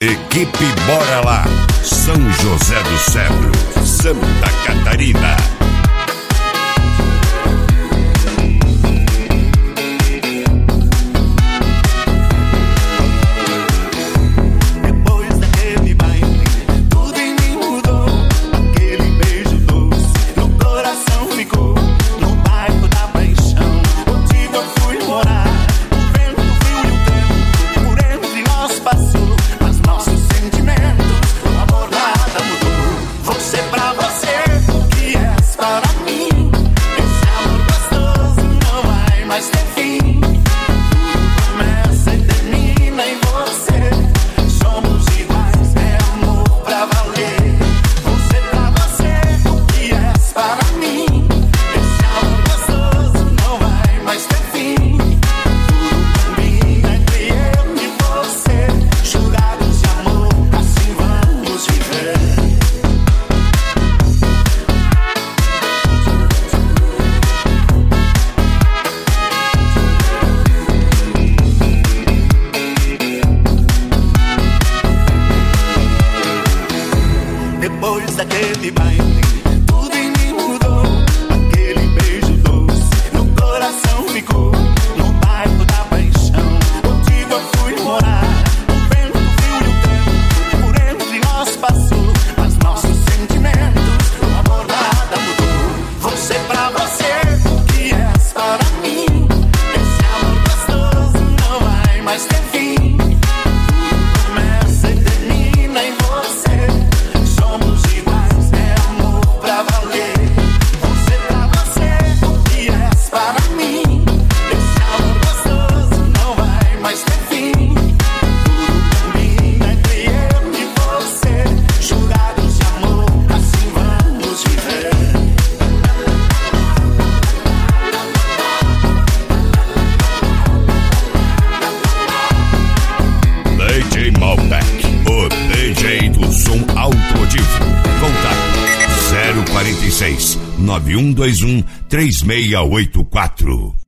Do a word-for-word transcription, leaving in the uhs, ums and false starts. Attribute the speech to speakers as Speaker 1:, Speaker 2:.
Speaker 1: Equipe Bora Lá, São José do Cedro, Santa Catarina.
Speaker 2: Depois daquele baile, tudo em mim mudou. Aquele beijo doce no coração ficou. No bairro da paixão, contigo eu fui morar. O vento, o frio e o tempo, por entre nós passou. Mas nossos sentimentos, o amor nada mudou. Você pra você, o que és para mim. Esse amor gostoso não vai mais ter fim. Tudo começa e termina em você. Somos iguais, é amor pra valer. Você pra você, o que és para mim. Esse amor gostoso não vai mais ter fim. Tudo combina entre eu e você. Jurados de amor, assim vamos viver.
Speaker 1: D J Malbec, o D J do som automotivo. Contato zero quarenta e seis, nove um dois um, três seis oito quatro.